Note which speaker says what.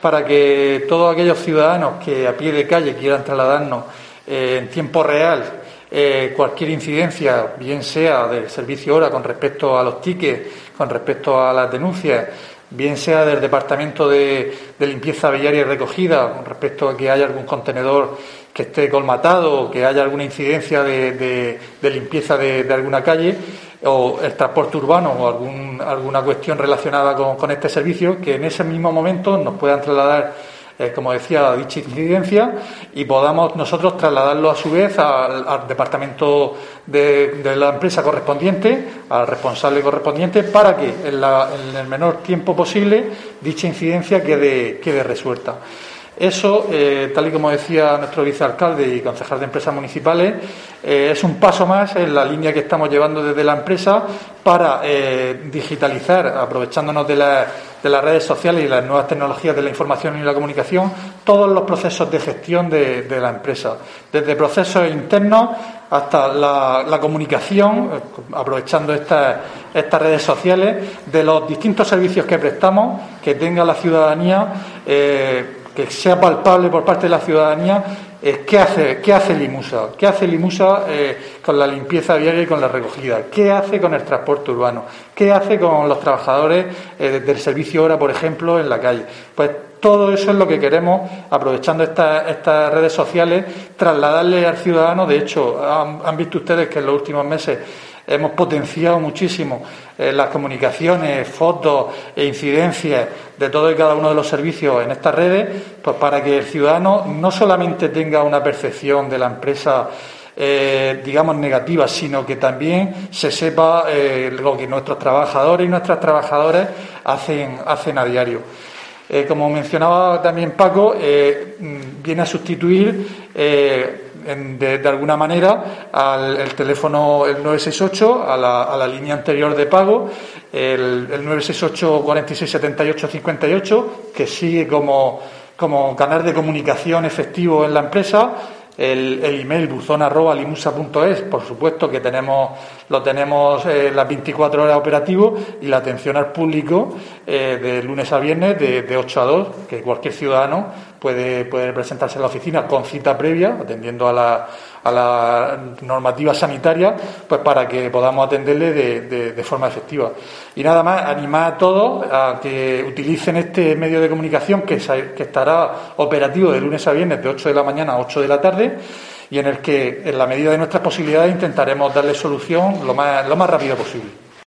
Speaker 1: para que todos aquellos ciudadanos que a pie de calle quieran trasladarnos en tiempo real cualquier incidencia, bien sea del servicio hora con respecto a los tickets, con respecto a las denuncias, bien sea del departamento de limpieza viaria y recogida, con respecto a que haya algún contenedor que esté colmatado o que haya alguna incidencia de limpieza de alguna calle, o el transporte urbano o alguna cuestión relacionada con este servicio, que en ese mismo momento nos puedan trasladar, como decía, dicha incidencia, y podamos nosotros trasladarlo a su vez al departamento de la empresa correspondiente, al responsable correspondiente, para que en el menor tiempo posible dicha incidencia quede resuelta. Eso, tal y como decía nuestro vicealcalde y concejal de empresas municipales, es un paso más en la línea que estamos llevando desde la empresa para digitalizar, aprovechándonos de las redes sociales y las nuevas tecnologías de la información y la comunicación, todos los procesos de gestión de la empresa, desde procesos internos hasta la comunicación, aprovechando estas redes sociales, de los distintos servicios que prestamos, que tenga la ciudadanía, que sea palpable por parte de la ciudadanía qué hace Limusa, con la limpieza viaria y con la recogida, qué hace con el transporte urbano, qué hace con los trabajadores del servicio hora, por ejemplo, en la calle. Pues todo eso es lo que queremos, aprovechando estas redes sociales, trasladarle al ciudadano. De hecho, han visto ustedes que en los últimos meses hemos potenciado muchísimo las comunicaciones, fotos e incidencias de todo y cada uno de los servicios en estas redes, pues para que el ciudadano no solamente tenga una percepción de la empresa digamos negativa, sino que también se sepa lo que nuestros trabajadores y nuestras trabajadoras hacen a diario. Como mencionaba también Paco, viene a sustituir de alguna manera el teléfono, el 968, a la línea anterior de pago, el 968 46 78 58, que sigue como canal de comunicación efectivo en la empresa. El email buzón@limusa.es, por supuesto que lo tenemos las 24 horas operativo, y la atención al público de lunes a viernes de 8 a 2, que cualquier ciudadano puede presentarse en la oficina con cita previa, atendiendo a la normativa sanitaria, pues para que podamos atenderle de forma efectiva. Y nada más, animar a todos a que utilicen este medio de comunicación que estará operativo de lunes a viernes de 8 de la mañana a 8 de la tarde, y en el que, en la medida de nuestras posibilidades, intentaremos darle solución lo más rápido posible.